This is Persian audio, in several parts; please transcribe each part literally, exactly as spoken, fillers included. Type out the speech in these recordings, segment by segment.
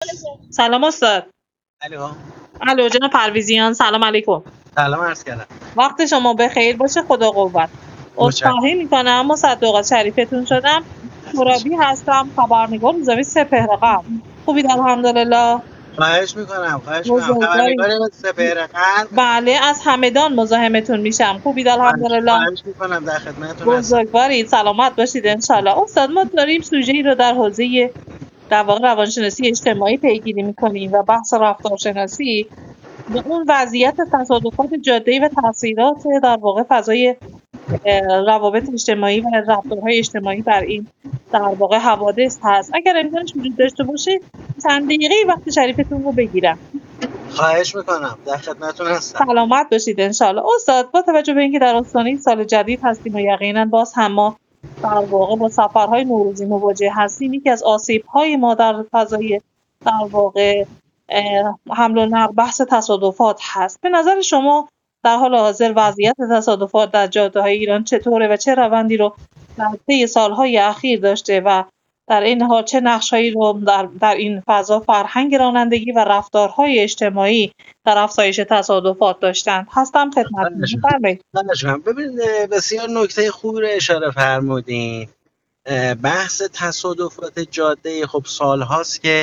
سلام استاد. الو. الو جناب پرویزیان، سلام علیکم. سلام عرض کردم. وقت شما بخیر باشه، خدا قوت. متشکرم. عذرخواهی میکنم مصدق شریفتون شدم. ترابی هستم، خبرنگار روزنامه سپهر. خوبید الحمدلله. خواهش میکنم خواهش میکنم بزرگوارید. خبرنگار سپهر. بله، از همدان مزاحمتون میشم. خوبید خواهش الحمدلله. خواهش میکنم در خدمتتون هستم. بزرگوارید، سلامت باشید انشالله. استاد، ما داریم سوژه‌ای رو در حوزه در واقع روانشناسی اجتماعی پیگیری میکنیم و بحث رفتارشناسی به اون وضعیت تصادفات جاده‌ای و تاثیرات در واقع فضای اه، روابط اجتماعی و رفتارهای اجتماعی بر این در واقع حوادث هست. اگر امکانش وجود داشته باشه چند دقیقه وقت شریفتون رو بگیرم. خواهش میکنم در خدمتتون هستم. سلامت باشید انشالله. استاد، با توجه به اینکه در آستانه سال جدید هستیم و یقینا باز هم ما در واقع با سفرهای نوروزی مواجه هستیم، یکی از آسیب‌های ما در فضای در واقع اه، حمل و نقل بحث تصادفات هست. به نظر شما در حال حاضر وضعیت تصادفات در جاده‌های ایران چطوره و چه روندی رو در طی سال‌های اخیر داشته و در این حال چه نقش‌هایی رو در, در این فضا فرهنگ رانندگی و رفتارهای اجتماعی در افزایش تصادفات داشتن؟ هستم خدمتتون. خواهش بفرمایید. خواهش میکنم. ببینید بسیار نکته خوبی رو اشاره فرمودین. اه، بحث تصادفات جاده خب سال هاست که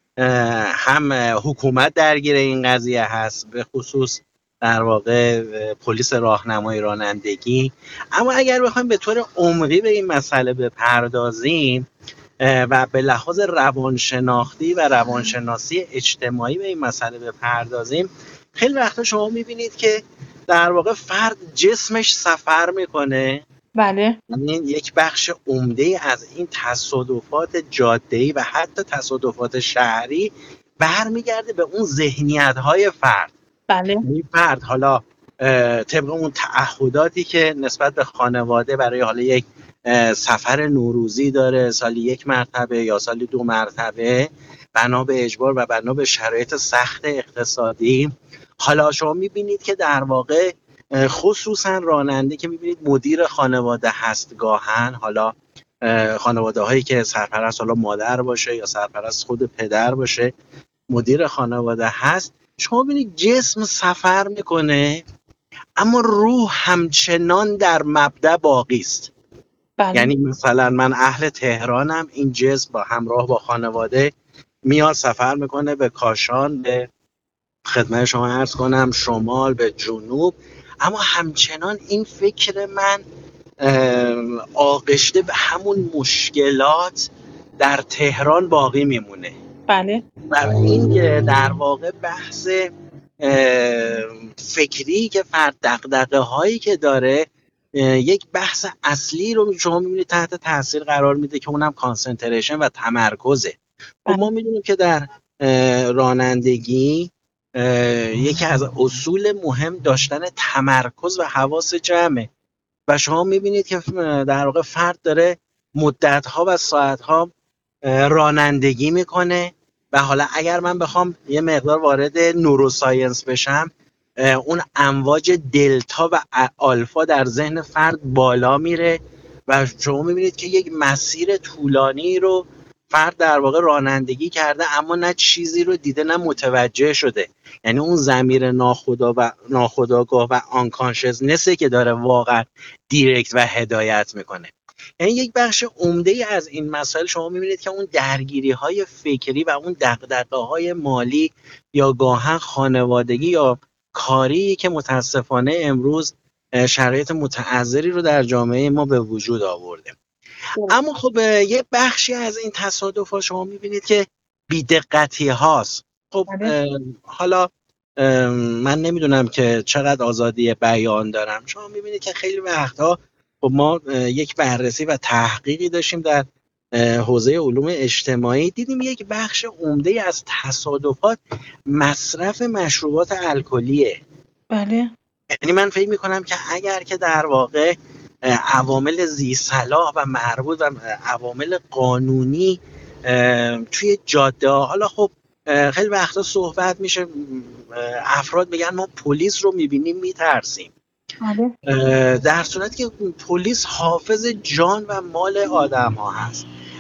اه، هم حکومت درگیر این قضیه هست، به خصوص در واقع اه، پلیس راهنمایی رانندگی. اما اگر بخوایم به طور عمقی به این مسئله بپردازیم اه، و به لحاظ روانشناختی و روانشناسی اجتماعی به این مسئله بپردازیم، خیلی وقتا شما میبینید که در واقع فرد جسمش سفر میکنه. بله. یعنی یک بخش عمده از این تصادفات جاده‌ای و حتی تصادفات شهری برمیگرده به اون ذهنیت‌های فرد. بله. این فرد حالا اه، طبق اون تعهداتی که نسبت به خانواده برای حالا یک اه، سفر نوروزی داره، سالی یک مرتبه یا سالی دو مرتبه، بنا به اجبار و بنا به شرایط سخت اقتصادی، حالا شما میبینید که در واقع اه، خصوصا راننده که میبینید مدیر خانواده هست گاهن، حالا اه، خانواده هایی که سرپرست حالا مادر باشه یا سرپرست خود پدر باشه، مدیر خانواده هست، شما ببینید جسم سفر میکنه اما روح همچنان در مبدأ باقی است. بله. یعنی مثلا من اهل تهرانم، این جسم با همراه با خانواده میاد سفر میکنه به کاشان، به خدمت شما عرض کنم شمال، به جنوب، اما همچنان این فکر من اه، آغشته به همون مشکلات در تهران باقی میمونه. بله. و این در واقع بحث فکری که فرد دغدغه هایی که داره یک بحث اصلی رو شما میبینید تحت تاثیر قرار میده که اونم کانسنتریشن و تمرکزه. خب ما میدونیم که در رانندگی یکی از اصول مهم داشتن تمرکز و حواس جمعه و شما میبینید که در واقع فرد داره مدت‌ها و ساعت‌ها رانندگی میکنه و حالا اگر من بخوام یه مقدار وارد نوروساینس بشم، اون امواج دلتا و آلفا در ذهن فرد بالا میره و شما میبینید که یک مسیر طولانی رو فرد در واقع رانندگی کرده اما نه چیزی رو دیده نه متوجه شده. یعنی اون ضمیر ناخدا و ناخودآگاه و آنکانشسنسه که داره واقعا دیرکت و هدایت میکنه. یعنی یک بخش عمده از این مسائل شما می‌بینید که اون درگیری‌های فکری و اون دغدغه‌های مالی یا گاهن خانوادگی یا کاری که متاسفانه امروز شرایط متعذری رو در جامعه ما به وجود آورده. اما خب یه بخشی از این تصادفات شما می‌بینید که بی‌دقتی هاست. خب حالا من نمیدونم که چقدر آزادی بیان دارم. شما می‌بینید که خیلی وقتها خب ما یک بررسی و تحقیقی داشتیم در حوزه علوم اجتماعی، دیدیم یک بخش عمده از تصادفات مصرف مشروبات الکلیه. بله. یعنی من فکر می‌کنم که اگر که در واقع عوامل ذی‌صلاح و مربوط و عوامل قانونی توی جاده، حالا خب خیلی وقتا صحبت میشه، افراد میگن ما پلیس رو میبینیم میترسیم، در صورتی که پلیس حافظ جان و مال آدم ها هست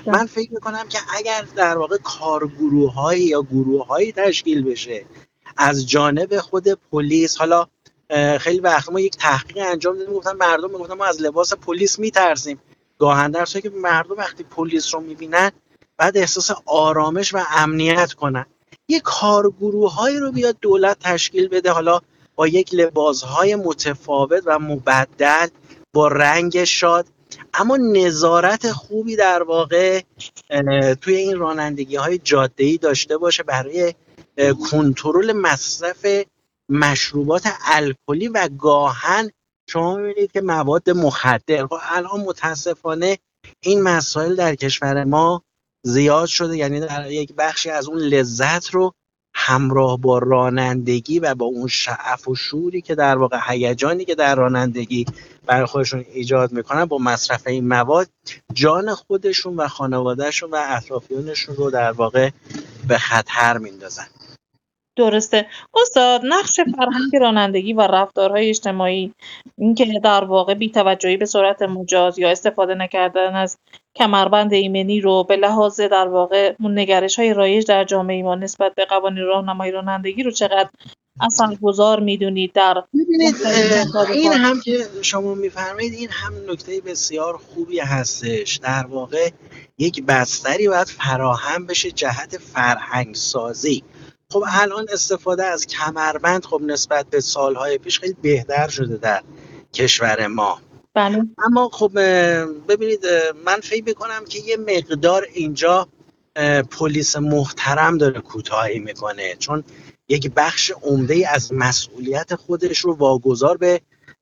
من فکر میکنم که اگر در واقع کارگروه‌هایی یا گروه‌هایی تشکیل بشه از جانب خود پلیس، حالا خیلی وقت ما یک تحقیق انجام دادیم، گفتن مردم میگفتن ما از لباس پلیس میترسیم، گاهن در صورتی که مردم وقتی پلیس رو میبینن بعد احساس آرامش و امنیت کنن. یک کارگروه‌هایی رو بیاد دولت تشکیل بده، حالا با یک لباس‌های متفاوت و مبدل، با رنگ شاد، اما نظارت خوبی در واقع توی این رانندگی‌های جاده‌ای داشته باشه برای کنترل مصرف مشروبات الکلی و گاهن شما می‌بینید که مواد مخدر. خب الان متاسفانه این مسائل در کشور ما زیاد شده، یعنی در یک بخشی از اون لذت رو همراه با رانندگی و با اون شعف و شوری که در واقع هیجانی که در رانندگی برای خودشون ایجاد میکنن، با مصرف این مواد جان خودشون و خانوادهشون و اطرافیانشون رو در واقع به خطر میندازن. درسته استاد. نقش فرهنگ رانندگی و رفتارهای اجتماعی، اینکه در واقع بی‌توجهی به سرعت مجاز یا استفاده نکردن از کمربند ایمنی رو به لحاظ در واقع نگرش‌های رایج در جامعه ما نسبت به قوانین راهنمایی رانندگی رو چقدر اثرگذار میدونید در ببینید این هم که شما میفرمایید این هم نکته بسیار خوبی هستش. در واقع یک بستری باید فراهم بشه جهت فرهنگ سازی. خب الان استفاده از کمربند خب نسبت به سالهای پیش خیلی بهتر شده در کشور ما. بله. اما خب ببینید من فکر میکنم که یه مقدار اینجا پلیس محترم داره کوتاهی میکنه، چون یک بخش عمده از مسئولیت خودش رو واگذار به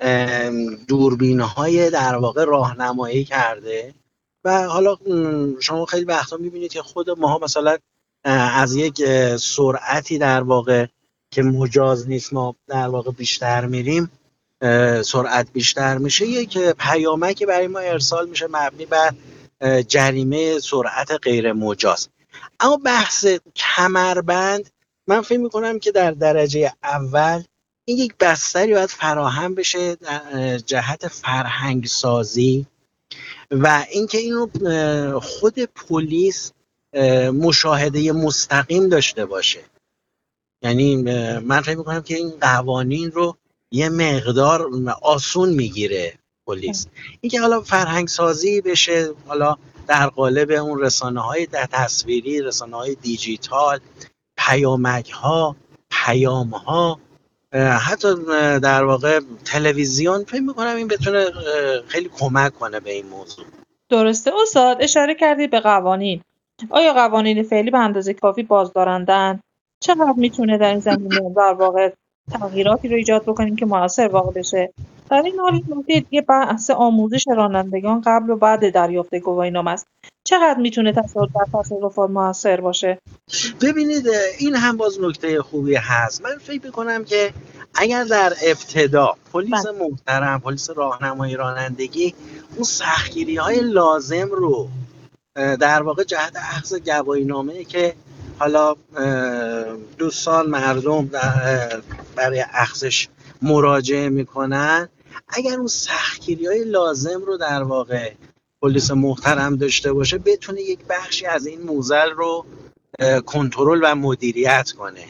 دوربین‌های در واقع راهنمایی کرده. و حالا شما خیلی وقتا میبینید که خود ماها مثلا از یک سرعتی در واقع که مجاز نیست ما در واقع بیشتر میریم، سرعت بیشتر میشه، یک پیامکی برای ما ارسال میشه مبنی بر جریمه سرعت غیر مجاز. اما بحث کمربند من فکر میکنم که در درجه اول این یک بستری باید فراهم بشه در جهت فرهنگ سازی و اینکه اینو خود پلیس مشاهده مستقیم داشته باشه. یعنی من فکر میکنم که این قوانین رو یه مقدار آسون میگیره پلیس. اینکه حالا فرهنگ سازی بشه، حالا در قالب اون رسانه های تصویری، رسانه های دیجیتال، پیامک ها، پیام ها، حتی در واقع تلویزیون، فکر میکنم این بتونه خیلی کمک کنه به این موضوع. درسته استاد. اشاره کردید به قوانین. آیا قوانین فعلی به اندازه کافی بازدارندن؟ چقدر میتونه در این زمینه در واقع تغییراتی رو ایجاد بکنیم که موثر واقع بشه؟ در این حال این یه بحث آموزش رانندگان قبل و بعد دریافت گواهینامه است. چقدر میتونه تصادف در تصادفات موثر باشه؟ ببینید این هم باز نکته خوبی هست. من فکر می‌کنم که اگر در ابتدا پلیس محترم، پلیس راهنمایی رانندگی اون سختگیری‌های لازم رو در واقع جهت اخذ گواهینامه‌ای که حالا دوستان مردم برای اخذش مراجعه میکنن، اگر اون سختگیری‌های لازم رو در واقع پلیس محترم داشته باشه، بتونه یک بخشی از این موزل رو کنترل و مدیریت کنه.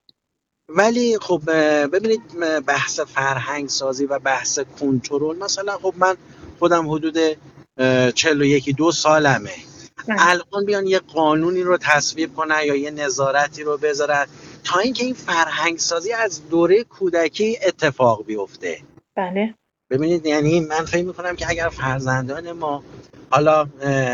ولی خب ببینید بحث فرهنگ سازی و بحث کنترل، مثلا خب من خودم حدود چهل و یکی دو سالمه، الان بیان یه قانونی رو تصویب کنن یا یه نظارتی رو بذارن تا اینکه این فرهنگ سازی از دوره کودکی اتفاق بیفته. بله. ببینید یعنی من فکر میکنم که اگر فرزندان ما حالا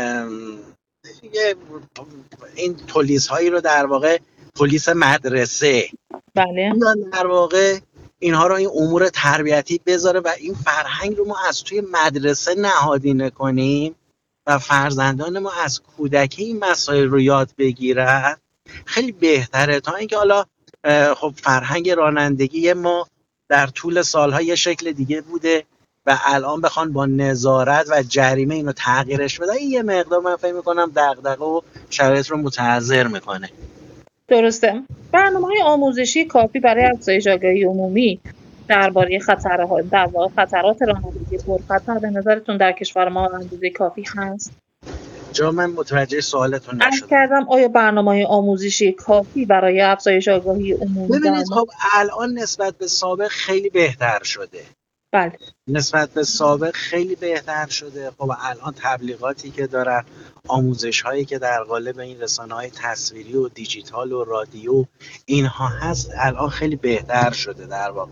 این پلیس هایی رو در واقع پلیس مدرسه، بله، در واقع اینها رو این امور تربیتی بذاره و این فرهنگ رو ما از توی مدرسه نهادینه کنیم و فرزندان ما از کودکی این مسائل رو یاد بگیرن، خیلی بهتره تا اینکه حالا خب فرهنگ رانندگی ما در طول سالها یه شکل دیگه بوده و الان بخوان با نظارت و جریمه اینو تغییرش بدن، این یه مقدار من فکر می‌کنم دغدغه و شرایط رو متعذر میکنه. درسته. برنامه‌های آموزشی کافی برای افزایش آگاهی عمومی درباره خطرها در واقع خطرات رانندگی پرخطر به نظرتون در کشور ما اندازه کافی هست؟ جا من متوجه سوالتون عرض نشدم. کردم آیا برنامه‌های آموزشی کافی برای افزایش آگاهی عمومی در ببینید مورد؟ خب الان نسبت به سابق خیلی بهتر شده. بله نسبت به سابق خیلی بهتر شده. خب الان تبلیغاتی که دارن، آموزش هایی که در قالب این رسانه های تصویری و دیجیتال و رادیو اینها هست، الان خیلی بهتر شده در واقع.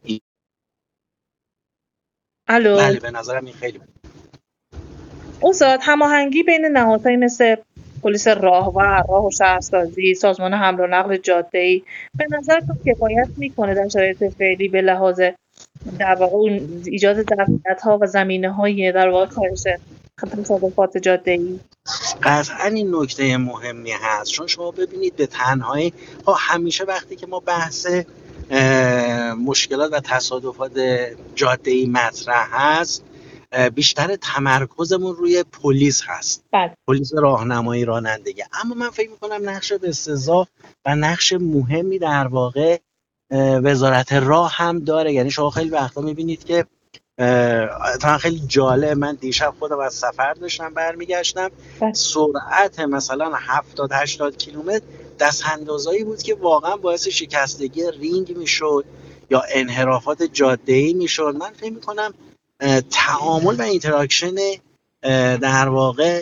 الو بله به نظرم این خیلی بهتر. استاد، هماهنگی بین نهادهایی مثل پلیس راهور، راه و شهرسازی، سازمان حمل و نقل جاده‌ای به نظرتون کفایت میکنه در شرایط فعلی به لحاظ در واقع اون ایجاد ظرفیت‌ها و زمینه‌های در واقع کاهش تصادفات جاده‌ای؟ قطعا این نکته مهمی هست، چون شما ببینید به تنهایی ها همیشه وقتی که ما بحث مشکلات و تصادفات جاده‌ای مطرح هست، بیشتر تمرکزمون روی پلیس هست. بله. پلیس راهنمایی رانندگی. اما من فکر می‌کنم نقش بسزا و نقش مهمی در واقع وزارت راه هم داره. یعنی شما خیلی وقتا می‌بینید که تا خیلی جالب، من دیشب خودم از سفر داشتم برمیگشتم، سرعت مثلا هفتاد هشتاد کیلومتر دست اندازایی بود که واقعا باعث شکستگی رینگ میشد یا انحرافات جاده‌ای میشد. من فکر می‌کنم تعامل و اینتراکشن در واقع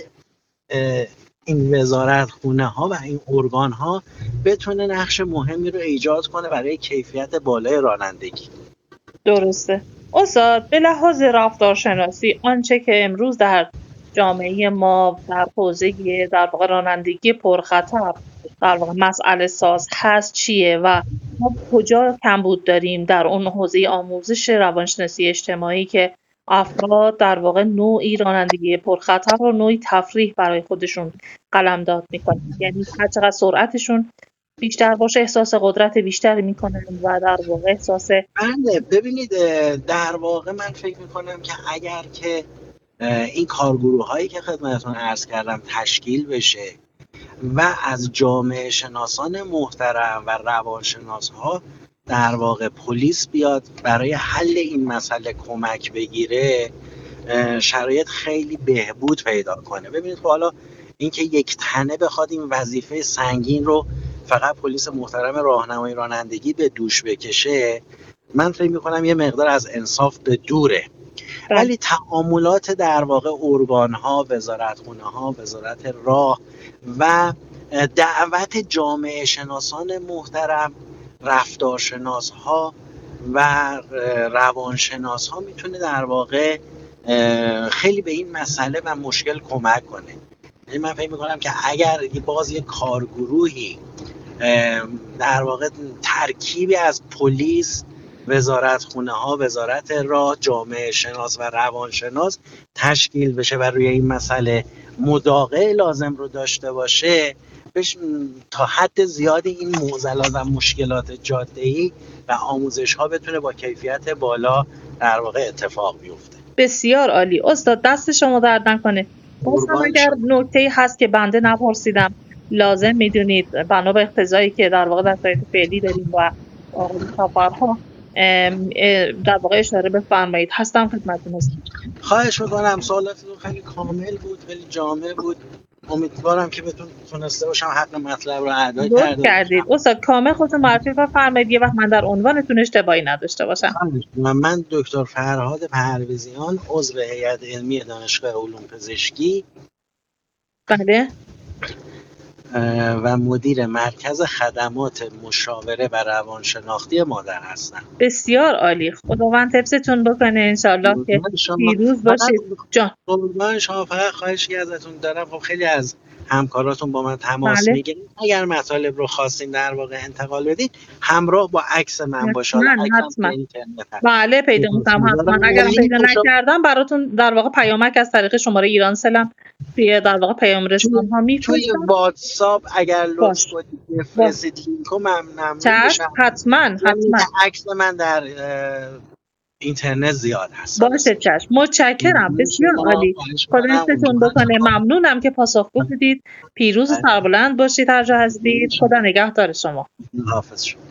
این وزارت خونه ها و این ارگان ها بتونه نقش مهمی رو ایجاد کنه برای کیفیت بالای رانندگی. درسته. استاد، به لحاظ رفتارشناسی آنچه که امروز در جامعه ما در حوزه در واقع رانندگی پرخطر در واقع مسئله ساز هست چیه و ما کجا کمبود داریم در اون حوزه آموزش روانشناسی اجتماعی که افراد در واقع نوعی رانندگی پرخطر و نوعی تفریح برای خودشون قلمداد میکنن؟ یعنی هر چقدر سرعتشون بیشتر باشه احساس قدرت بیشتری میکنن و در واقع احساس بله. ببینید در واقع من فکر میکنم که اگر که این کارگروه هایی که خدمتتون عرض کردم تشکیل بشه و از جامعه شناسان محترم و روانشناس ها در واقع پلیس بیاد برای حل این مسئله کمک بگیره، شرایط خیلی بهبود پیدا کنه. ببینید حالا اینکه یک تنه بخواد این وظیفه سنگین رو فقط پلیس محترم راهنمایی رانندگی به دوش بکشه، من فکر می‌کنم یه مقدار از انصاف به دوره. ولی تعاملات در واقع ارگان‌ها، وزارتخونه‌ها، وزارت راه و دعوت جامعه شناسان محترم، رفتارشناس‌ها و روانشناس‌ها میتونه در واقع خیلی به این مسئله و مشکل کمک کنه. یعنی من فکر می‌کنم که اگر باز یک کارگروهی در واقع ترکیبی از پلیس، وزارتخونه ها، وزارت راه، جامعه شناس و روانشناس تشکیل بشه و روی این مسئله مداقع لازم رو داشته باشه، بش تا حد زیادی این معضلات و مشکلات جاده‌ای و آموزش ها بتونه با کیفیت بالا در واقع اتفاق بیفته. بسیار عالی استاد، دست شما درد نکنه. بازم اگر نکته‌ای هست که بنده نپرسیدم لازم میدونید بنا به اقتضایی که در واقع در شرایط فعلی داریم و آقای سفرها در واقع اشاره بفرمایید. هستم خدمتتون هستم. خواهش میکنم. سوالاتتون خیلی کامل بود، خیلی جامع بود. امیدوارم که بتون تونسته باشم حق مطلب رو ادا کرده کردید. استاد کامل خودتون معرفی بفرمایید یه وقت من در عنوانتون اشتباهی نداشته باشم. من دکتر فرهاد پرویزیان، عضو هیئت علمی دانشگاه علوم پزشکی بله و مدیر مرکز خدمات مشاوره و روانشناختی مادر هستم. بسیار عالی. خداوند حفظتون بکنه انشالله که پیروز باشید. جان قربان شما. فقط خواهشی ازتون دارم، خب خیلی از همکاراتون با من تماس بله. میگیرن، اگر مطالب رو خواستین در واقع انتقال بدین همراه با عکس من باشه. حتما بله پیدا می‌کنم حتما. اگر پیدا نکردم براتون در واقع پیامک از طریق شماره ایران سلم توی در واقع پیام رسان ها میفرستم. توی واتساپ اگر لطف کنید بفرستید لینکو ممنون میشم. حتما حتما. عکس من در اینترنت زیاد هست. باشه چشم. متشکرم. بسیار عالی. خدا حفظتون بکنه. ممنونم که پاسخگو بودید. پیروز و سربلند باشید هر جا هستید. خدا نگهدار شما. حافظ شما.